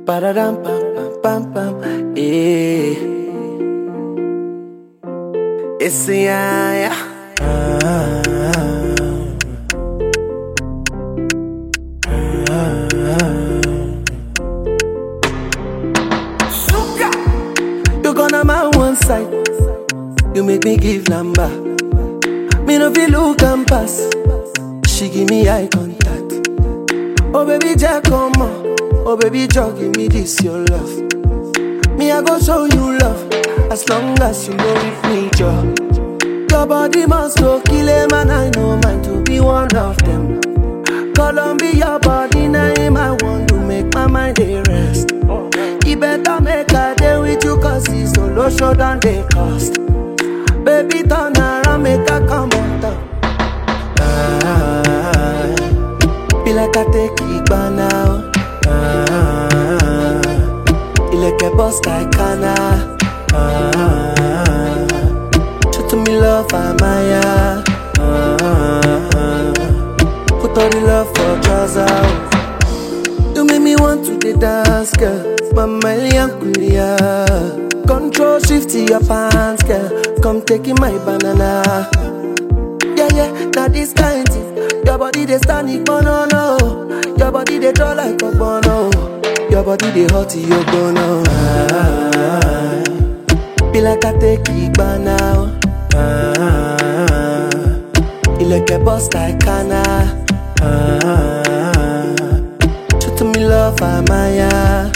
Ba-da-dum, pam, pam, pam, pam. Yeah. It's a yeah. You gonna my one side. You make me give number. Me no feel look and pass. She give me eye contact. Oh baby Jack, come on. Oh baby Jack, give me this your love. Me I go show you love. As long as you know with me, Joe. Your body must go kill him, and I know mine to be one of them. Columbia body name, I want to make my mind a rest. You better make a day with you, cause it's solo show than they cost. Baby turn around, make a come on top. Feel like I take it by now. You like a boss like Kana. Show to me love, Amaya. Put all the love for trousers. You make me want to the dance, girl. Mama Kulia. Control shift to your pants, girl. Come taking my banana. Yeah, now this kind thing. Your body they stand it, bono, no. Your body they draw like a bono. Your body they hot, you bono. Feel like I take it by now. You like a boss like Kana. Show to me love, Amaya.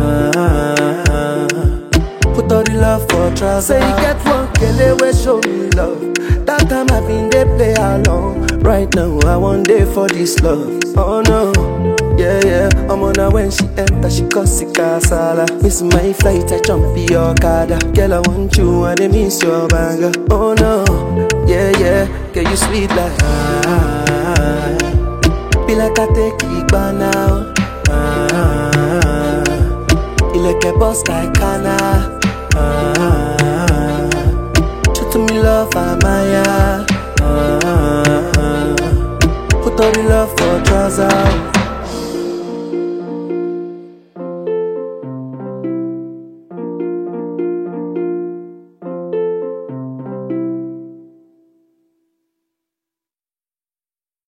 Put all the love for trust. Say you get one girl wey show me love. That time I been they play along. Right now I want day for this love. Oh no, yeah. I'm on her when she enter, she cause it casala. Miss my flight, I jump in your car. Girl I want you and I miss your banger. Oh no, yeah. Girl you sweet like feel like I take it by now. You like a boss like Kana.